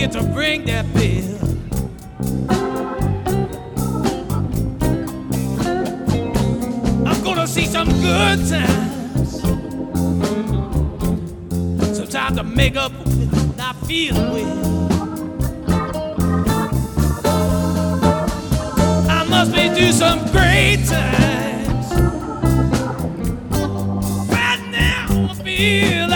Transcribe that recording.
here to bring that bill. I'm gonna see some good times. Some time to make up with not feeling well. I must be do some great times. Right now I feel